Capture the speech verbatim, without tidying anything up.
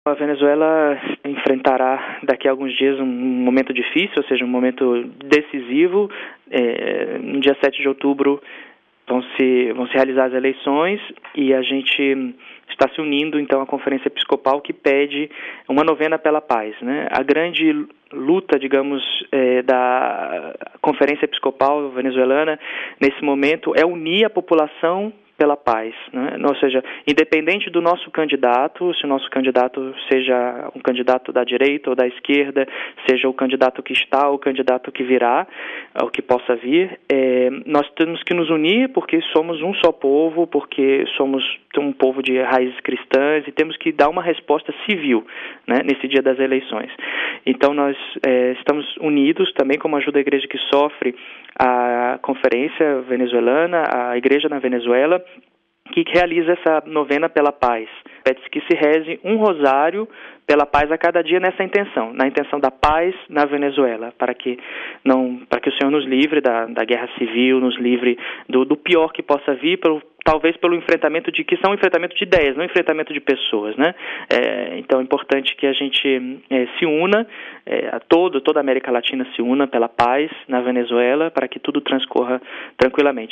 A Venezuela enfrentará daqui a alguns dias um momento difícil, ou seja, um momento decisivo. É, no dia sete de outubro vão se, vão se realizar as eleições e a gente está se unindo, então, à Conferência Episcopal que pede uma novena pela paz, né? A grande luta, digamos, é, da Conferência Episcopal venezuelana nesse momento é unir a população pela paz, né? Ou seja, independente do nosso candidato, se o nosso candidato seja um candidato da direita ou da esquerda, seja o candidato que está ou o candidato que virá, ou que possa vir, é, nós temos que nos unir porque somos um só povo, porque somos um povo de raízes cristãs e temos que dar uma resposta civil, né, nesse dia das eleições. Então nós é, estamos unidos também como ajuda a igreja que sofre a Conferência Venezuelana, a igreja na Venezuela, que realiza essa novena pela paz. Pede-se que se reze um rosário pela paz a cada dia nessa intenção, na intenção da paz na Venezuela, para que, não, para que o Senhor nos livre da, da guerra civil, nos livre do, do pior que possa vir, pelo, talvez pelo enfrentamento de, que são um enfrentamento de ideias, não um enfrentamento de pessoas, né? É, então é importante que a gente é, se una, é, a todo, toda a América Latina se una pela paz na Venezuela, para que tudo transcorra tranquilamente.